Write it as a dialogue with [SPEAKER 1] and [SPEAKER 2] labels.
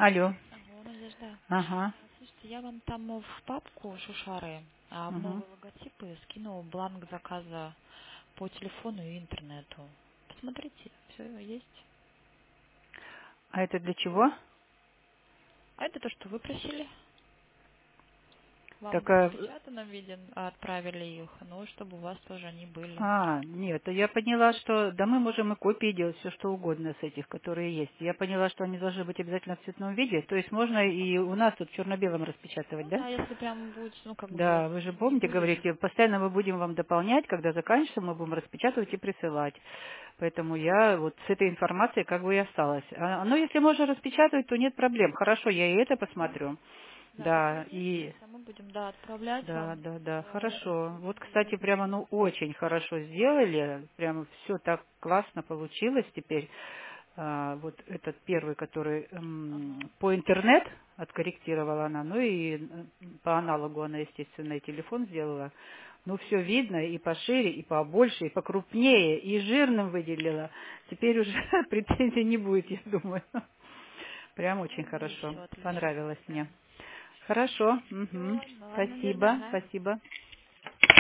[SPEAKER 1] Алло.
[SPEAKER 2] Алло, Надежда.
[SPEAKER 1] Ага.
[SPEAKER 2] Слушайте, я вам там в папку Шушары в
[SPEAKER 1] Угу.
[SPEAKER 2] новые логотипы скинул бланк заказа по телефону и интернету. Посмотрите, все есть.
[SPEAKER 1] А это для чего?
[SPEAKER 2] А это то, что вы просили. Вам
[SPEAKER 1] Так,
[SPEAKER 2] в распечатанном виде отправили их, но чтобы у вас тоже они были.
[SPEAKER 1] нет, я поняла, что да мы можем и копии делать, все что угодно с этих, которые есть. Я поняла, что они должны быть обязательно в цветном виде, то есть можно и у нас тут в черно-белом распечатывать,
[SPEAKER 2] Ну
[SPEAKER 1] да?
[SPEAKER 2] да, если прям будет, ну как бы
[SPEAKER 1] Да, вы же
[SPEAKER 2] не
[SPEAKER 1] помните,
[SPEAKER 2] будет же.
[SPEAKER 1] говорите, постоянно мы будем вам дополнять, когда заканчивается, мы будем распечатывать и присылать. Поэтому я вот с этой информацией как бы и осталась. Ну, если можно распечатывать, то нет проблем. Хорошо, я и это посмотрю.
[SPEAKER 2] Да,
[SPEAKER 1] Да,
[SPEAKER 2] посмотрите,
[SPEAKER 1] и
[SPEAKER 2] а мы будем, да, отправлять
[SPEAKER 1] да,
[SPEAKER 2] вам
[SPEAKER 1] да, да,
[SPEAKER 2] в
[SPEAKER 1] хорошо. Вот,
[SPEAKER 2] цветном
[SPEAKER 1] кстати,
[SPEAKER 2] виде.
[SPEAKER 1] прямо, ну, очень хорошо сделали. Прямо все так классно получилось теперь. Вот этот первый, который
[SPEAKER 2] Ага.
[SPEAKER 1] по интернет откорректировала она, ну и по аналогу она, естественно, и телефон сделала. Ну, все видно и пошире, и побольше, и покрупнее, и жирным выделила. Теперь уже претензий не будет, я думаю. Прям очень
[SPEAKER 2] Ну и
[SPEAKER 1] хорошо.
[SPEAKER 2] все отлично
[SPEAKER 1] Понравилось
[SPEAKER 2] тогда.
[SPEAKER 1] мне. Хорошо.
[SPEAKER 2] Все,
[SPEAKER 1] Мгм.
[SPEAKER 2] ладно, Надежда,
[SPEAKER 1] Спасибо.
[SPEAKER 2] ага.
[SPEAKER 1] Спасибо.